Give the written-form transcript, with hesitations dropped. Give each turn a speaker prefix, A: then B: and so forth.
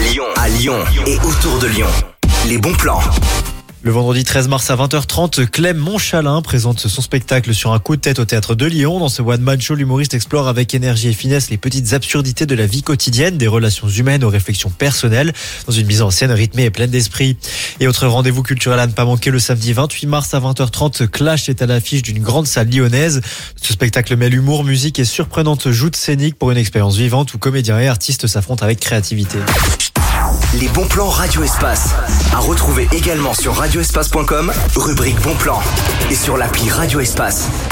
A: Lyon et autour de Lyon. Les bons plans.
B: Le vendredi 13 mars à 20h30, Clem Monchalin présente son spectacle sur un coup de tête au Théâtre de Lyon. Dans ce one-man show, l'humoriste explore avec énergie et finesse les petites absurdités de la vie quotidienne, des relations humaines aux réflexions personnelles, dans une mise en scène rythmée et pleine d'esprit. Et autre rendez-vous culturel à ne pas manquer, le samedi 28 mars à 20h30, Clash est à l'affiche d'une grande salle lyonnaise. Ce spectacle mêle humour, musique et surprenante joute scénique pour une expérience vivante où comédiens et artistes s'affrontent avec créativité.
A: Les bons plans Radio Espace. À retrouver également sur radioespace.com, rubrique bons plans. Et sur l'appli Radio Espace.